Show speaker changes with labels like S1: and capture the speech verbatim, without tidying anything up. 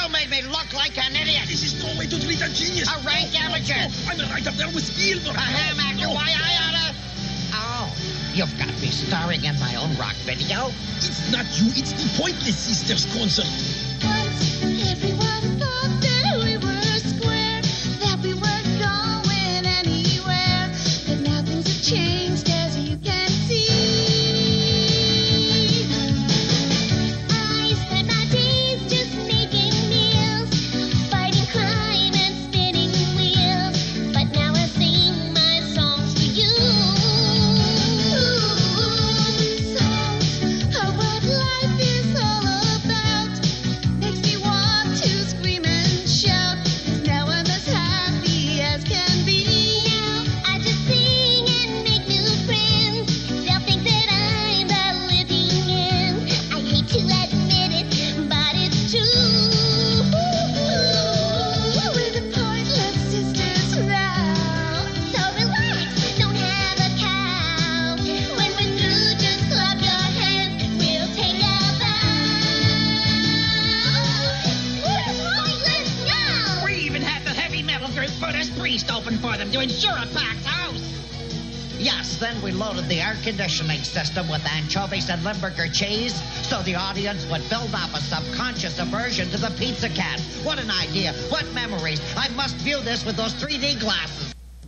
S1: made me look like an idiot.
S2: This is no way to treat a genius.
S1: A rank amateur.
S2: No, I'm right up there with Spielberg.
S1: A ham actor.
S2: No.
S1: Why, I oughta... Oh, you've got me starring in my own rock video.
S2: It's not you. It's the Pointless Sisters concert.
S3: Once everyone thought that we were square, that we weren't going anywhere. But now things have changed, as you can see. I spent my days just making meals, fighting crime and spinning wheels. But now I sing my songs for you. Songs of what life is all about. Makes me want to scream and shout, 'cause now I'm as happy as can be. Now I just sing and make new friends. They'll think that I'm the living end. I hate to admit it, but it's true. We're the Pointless Sisters now. So relax, don't have a cow. When we're through, just clap your hands. We'll take a bow. We're pointless now.
S1: We even had the heavy metal group Buddhist Priest open for them to ensure a packed house. Yes, then we loaded the air conditioning system with anchovies and Limburger cheese so the audience would build up a subconscious aversion to the pizza cat. What an idea. What memories. I must view this with those three D glasses.